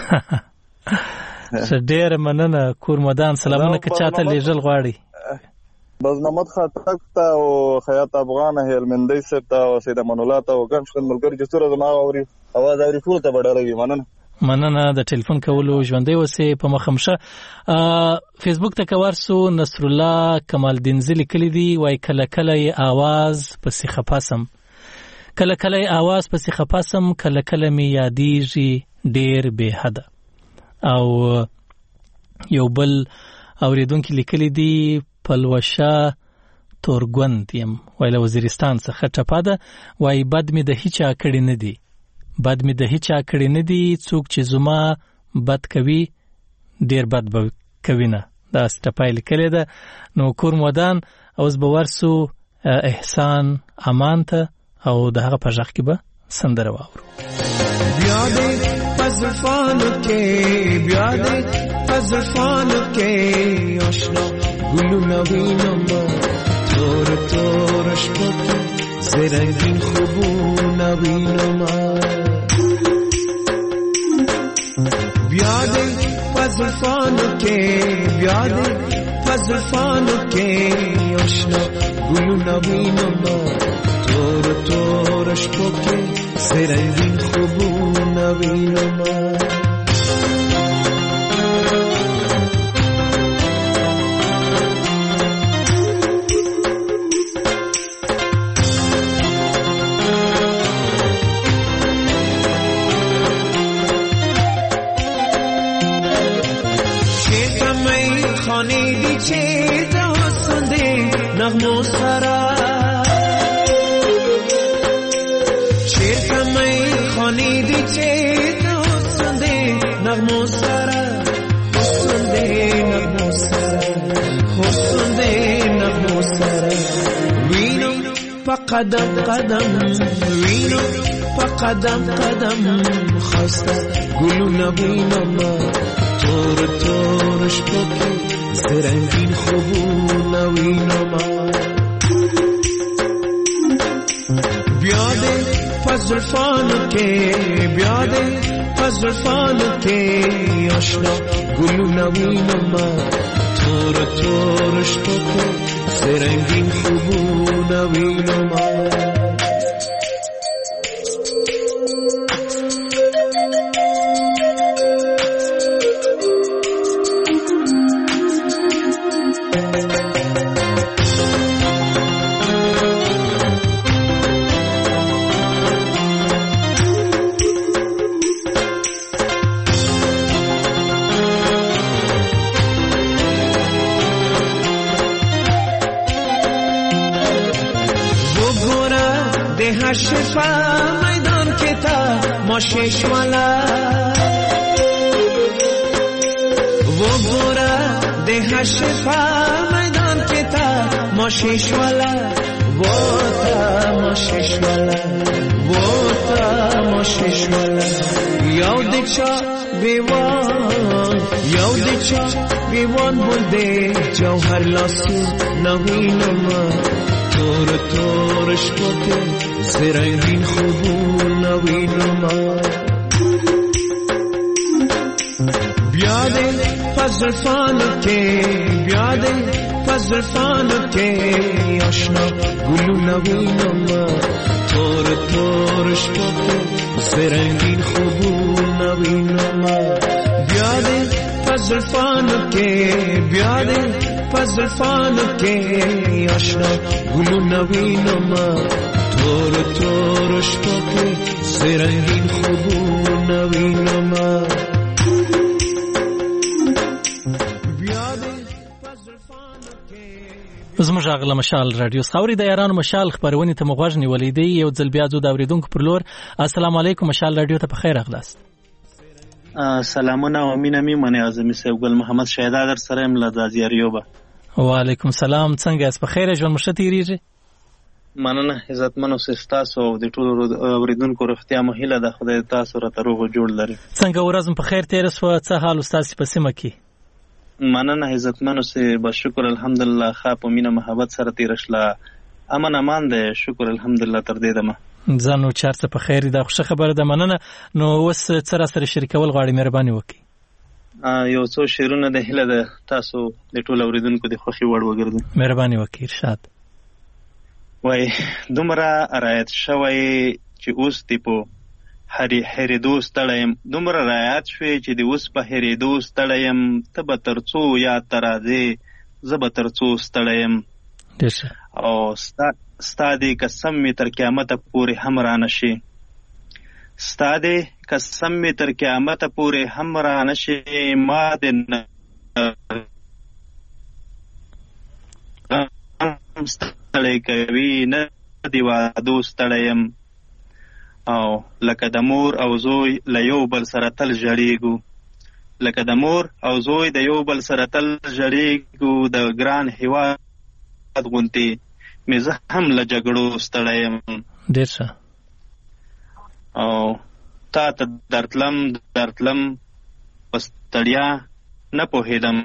ډېر مننه کورمدان سلامونه که چاته لیږل غواړي. بس محمد خاطک ته او خیاط افغان هلمندی سره ته او سید امان الله ته او ګم شل ملګری چې سره زما اوري اواز اوري ټول ته بدلوي. مننه مننه د ټلیفون کولو ژوندۍ وسه په مخمشه. فیسبوک ته کوارسو نصر الله کمال دین زلی کلی دی وای کله کله आवाज پسې خپاسم کله کله आवाज پسې خپاسم کله کله می یادېږي ډېر به حد. او یو بل اوریدونکو لیکلی دی پلوشا تورګوند يم ویله وزیرستان څخه ټپه ده وای بد می د هیچا کړی نه دی بد می د هیچا کړی نه دی څوک چې زما بد کوي ډیر بد به کوي نه. دا ټپه لیکلی ده. نو کورمدان اوس به ورسو احسان امان ته او د هغه په ځخ کې به سندره واورو. بیا دې پزفانو کې بیا دې پزفانو کې آشنا ګلونه وینم تور تور شپو کې زرنګین خوبونه وینم. بیا دې پزفانو کې بیا دې پزفانو کې آشنا ګلونه وینم تور تور شپو کې زرنګین خوبونه وینم. نغمو سرا چیرته مې خونی دی چې حسن دې نغمو سرا حسن دې نغمو سرا حسن دې نغمو سرا وینو په قدم قدم وینو په قدم قدم خسته ګلونه وینم تور تور شپو کې زرنګین خوبونه وینم. بیا دې پزلفانو کې بیا دې پزلفانو کې آشنا ګلونه وینم تور تور شپو کې سرنګین خوبونه وینم شفا میدان کې تا ماشش والا وہ گورا دیہا شفا میدان کې تا ماشش والا وہ تا ماشش والا وہ تا ماشش والا یو دچا ویوان یو دچا ویوان بولدے جوهر لاسو نوینما تور تور شپو کې سرنگین خوبونه وینم بیا دې پزلفانو کې بیا دې پزلفانو کې آشنا ګلونه وینم تور تور شپو کې سرنگین خوبونه وینم بیا دې پزلفانو کې بیا دې پزلفانو کې آشنا ګلونه وینم تور تور شپو کې سرنگین خوبونه وینم زموږ اغله مشال رادیو خاوري د یارانو مشال خبرونه ته مغوږ نیولې دی یو ځل بیا زو د اوریدونکو پر لور السلام علیکم مشال رادیو ته په خیر اغلاست سلامونه او مینه می منی اعظمي صاحب ګل محمد شهدا در سره ام لدازي اریوبه وعلیکم سلام څنګه اس په خیر ژوند مشتیریږي مننه عزتمنو سستاسو او د ټولو اوریدونکو روغتیا مهیله د خدای تاسو را تروغ جوړ لري څنګه ورځم په خیر تیر سو څه حال استاد په سیمه کې مننه عزتمنو سه با شکر الحمدلله خاپ او مینه محبت سره تیر شله امن امان ده شکر الحمدلله تر دې دمه ځانو چارڅه په خیر ده خوشخه خبره ده مننه نو وس سره سره شریکول غواړي مهرباني وکړي یو څو شیرونه د هله ده تاسو د ټولو اوریدونکو د خوخي وړ وګرځي مهرباني وکړي ارشاد وای دومره رایت شوی چې اوس دی په هری هری دوست تړم دومره رایت شوی چې دی اوس په هری دوست تړم ته به ترڅو یا ترازه زه به ترڅو ستړم او ستا دی قسم می تر قیامت پورې هم را نشي ستا دی قسم می تر قیامت پورې هم را نشي ما د ستړی کوي نه دی وادو ستړیم او لکه د مور او زوی له یو بل سره تل ژړېږو لکه د مور او زوی د یو بل سره تل ژړېږو د ګران هېواد غوندې مې زه هم له جګړو ستړی یم ډېر ښه او تا ته درتلم درتلم په ستړیا نه پوهېدم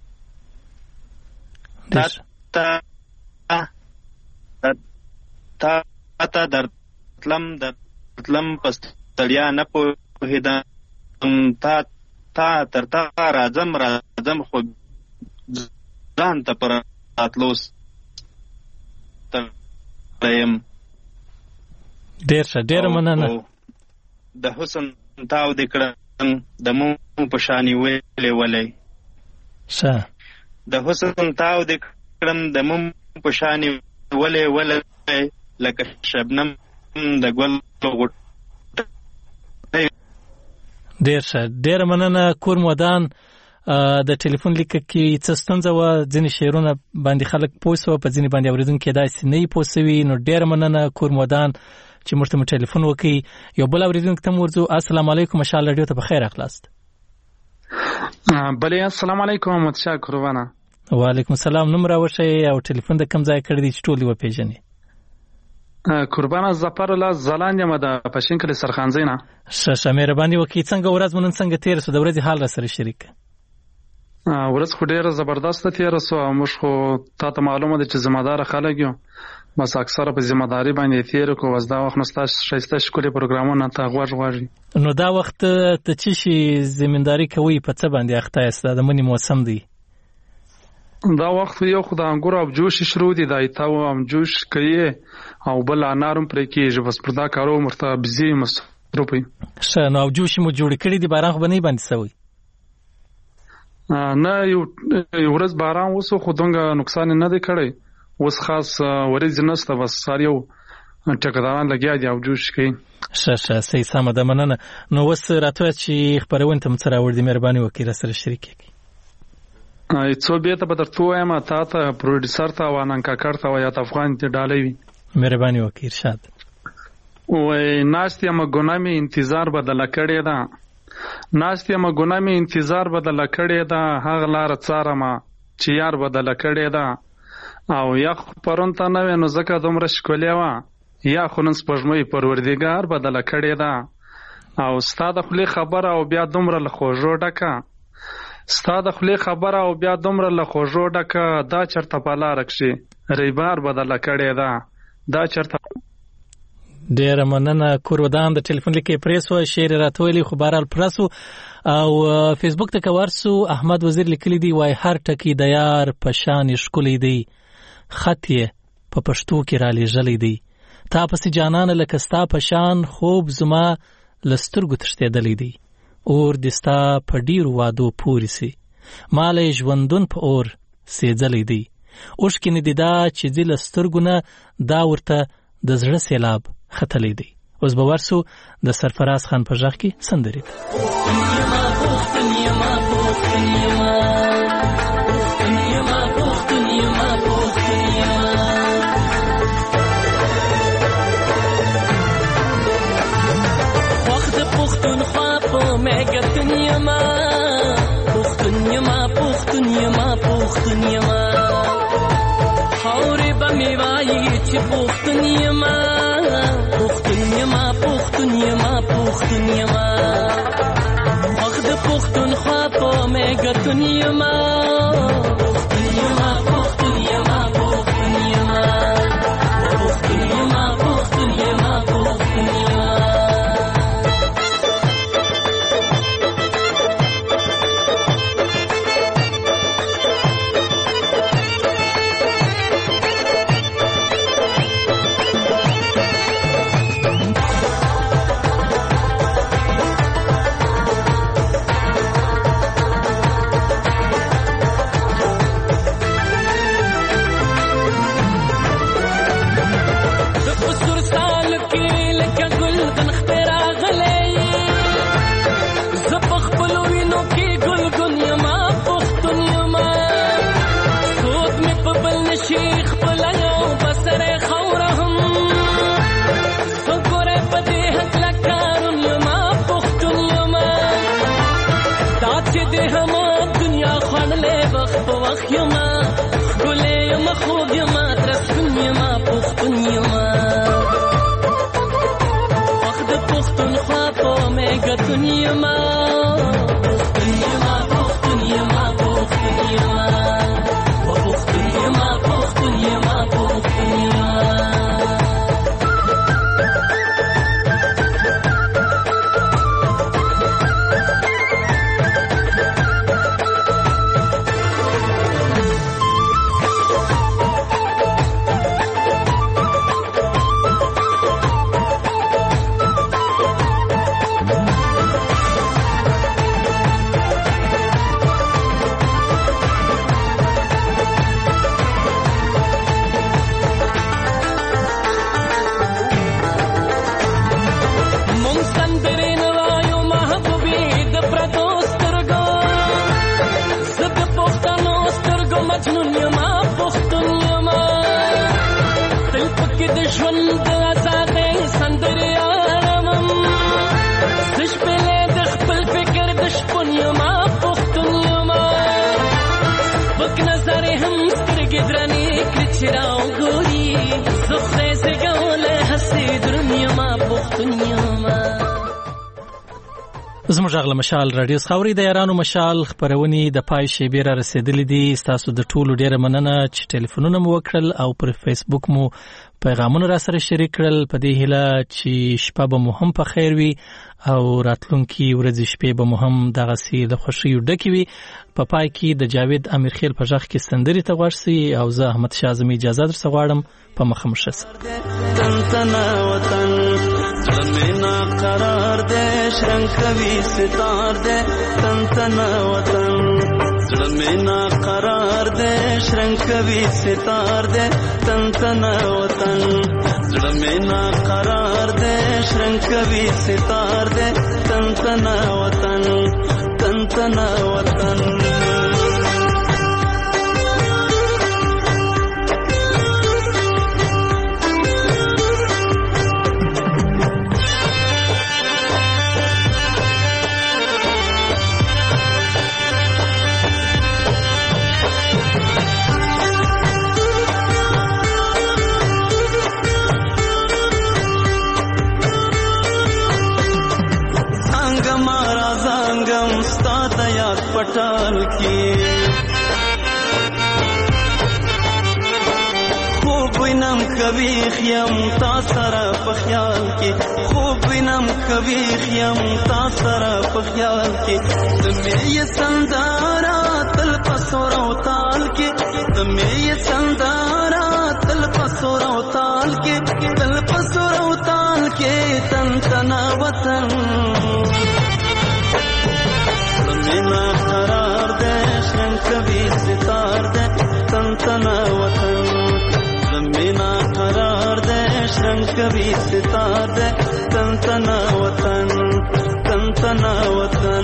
تا ته تا ته درتلم درتلم په ستړیا نه پوهېدم تا تا تر تا راځم راځم خو ځان ته په راتلو یم ډېر ښه ډېره مننه د حسن تاو دې کړم د مو په شانې ویلې ولی ښه د حسن تاو دې کړم د مو په شانې ولی ولی لکه شبنم د ګل غوټۍ ډېر ښه ډېره مننه کور مودان د ټلیفون لیک کې څه ستونزه وه ځینې شعرونه باندې خلک پوه سوه په ځینې باندې اورېدونکي داسې نه یې پوه سوي نو ډېره مننه کور مودان چې موږ ته مو ټلیفون وکړي یو بل اورېدونکي ته مو ورځو السلام علیکم مشال رادیو ته په خیر اخلاست بلې السلام علیکم محمد شاه قربانه وعلیکم السلام نوم راوښیئ او ټلیفون د کوم ځای کړی دی چې ټول یې وپېژني قربانه ظفر الله زلان یم د پښین کلي سرخانځۍ نه ښه ښه مهرباني وکړئ څنګه ورځ مو نن څنګه تېره سوه د ورځې حال را سره شریک ورځ خو ډېره زبردسته تېره سوه موږ خو تا ته معلومه ده چې ذمهداره خلک یو بس اکثره په ذمہ داری باندې تیر کو وز دا وخت نستا شایسته شکلې پروګرامونه ته غوړ غوړي. نو دا وخت ته چې شي زمینداری کوي په څه باندې اخته است د منی موسم دی؟ دا وخت یو خدای انګور او جوش شروع دي دای ته او جوش کوي او بل انارم پرې کېږي بس پر دا کارو مرته بزی مصروفي. ښه نو جوش مو جوړ کړی دی باران باندې باندې سوی؟ نه یو ورځ باران وسو خو دغه نقصان نه دی کړی. اوس خاص ورځ نسته بس سار یو ټکداران لګیا دی او جوش کوي. ښه ښه صحیح سمه ده مننه. نو اوس راته چې خبرونه تم سره ور دي مهرباني وکړئ سره شریک کړئ. څو به ته بدر تو ایم تا ته پروډوسر ته وانن کا کارته و یا افغان ته ډالوي مهرباني وکړئ ارشاد. وای ناشته ما ګنامي انتظار بدل کړی دا ناشته ما ګنامي انتظار بدل کړی دا هغه لار څاره ما چې یار بدل کړی دا او یا پرون ته نو نو زکه دومره شکولې وا یا خونن سپږمې پروردګار بدل کړی دا او ستاده خلی خبره او بیا دومره لخوجو ډکا ستاده خلی خبره او بیا دومره لخوجو ډکا دا چرته پالا رکشي ریبار بدل کړی دا دا چرته. ډیر مننه. کورودان د ټلیفون لیکي پریسو شعر راتویلی خو بهرال پرسو او فیسبوک ته کورسو احمد وزیر لیکلی دی وای هر ټکی د یار پشان شکلی دی خط یې په پښتو کې را لېږلی دی تا پسې جانان لکه ستا پشان خوب زما لسترګو تښتېدلی دی اور د ستا په ډیرو وادو پورې سي مال ژوندون په اور سېځلی دی اوښکې نه دي دا چې ځي له سترګو نه دا ورته د زړه سیلاب ختلی دی. اوس به ورسو د سرفراز خان په غږ کې سندرې چې پښتون یما پښتون یما پښتون یما پښتون یما وخت پښتون خوا په مګتون یما پښتون یما پښتون یما پښتون یما پښتون یما پښتون یما پښتون یما زموږ غږ له مشال رادیو خاوري د یارانو مشال خبرونې د پای شیبې را رسیدلې دي. تاسو د ټولو ډیره مننه چې ټلیفونونه مو وکړل او پر فیسبوک مو پیغامونه را سره شریک کړل. په دې هیله چې شپه به مو هم په خیر وي او راتلونکي ورځې شپې به مو هم دغسې د خوښیو ډکې وي. په پای کې د جاوید امیرخیل په غږ کې سندرې ته غوږ شئ او زه احمد شاه اعظمي اجازه درڅخه غواړم. په مخه مو ښه مینا قرار دے شرنگ کبھی ستار دے تن تنا وطن مینا قرار دے شرنگ کبھی ستار دے تن تنا وطن مینا قرار دے شرنگ کبھی ستار دے تن تنا وطن تن تنا وطن پٹال کی خوب وینم کبھی خیم تا سرا پخیال کی خوب وینم کبھی خیم تا سرا پخیال کی تمہیں یہ سندارا تل پسورا تال کی تمہیں یہ سندارا تل پسورا تال کی تل پسورا تال کے تن تنا وطن مینا قرار دے شرنگ کبھی ستار دے تن تنا وطن مینا قرار دے شرنگ کبھی ستار دے تن تنا وطن تن تنا وطن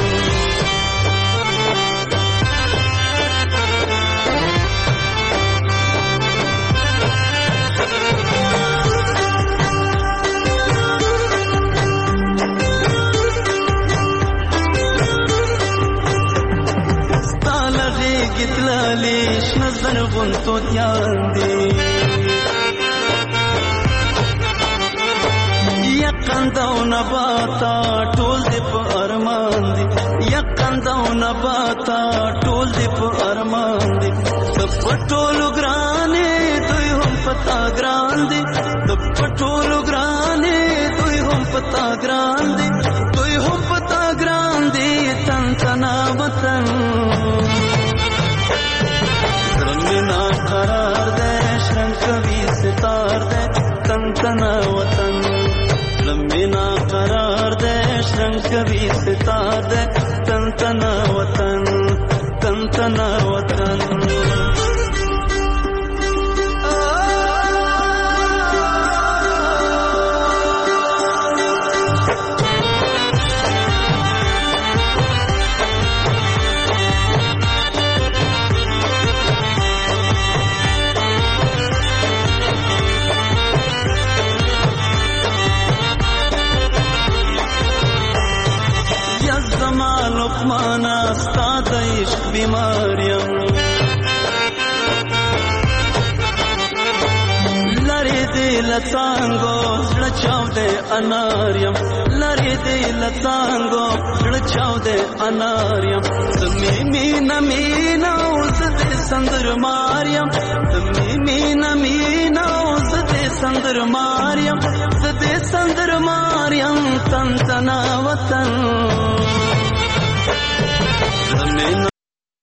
گتلالیش نظر غنتو دیان دی یقندو نباتا ټول دی په ارمان دی یقندو نباتا ټول دی په ارمان دی د پټولو ګرانې دوی هم پتا ګران دی د پټولو ګرانې دوی هم پتا ګران دی دوی هم پتا ګران دی تن تنا وطن مینا قرار دے شرنگ کبھی ستار دے تن تنا وطن مینا قرار دے شرنگ کبھی ستار دے تن تنا وطن تن تنا وطن لقمانا استاد عشق بیماریم لری دی لتانگو لچاو دے اناریم لری دی لتانگو لچاو دے اناریم تمی مینا مینا زد سندر ماریم تمی مینا مینا زد سندر ماریم زد سندر ماریم تن تنا وطن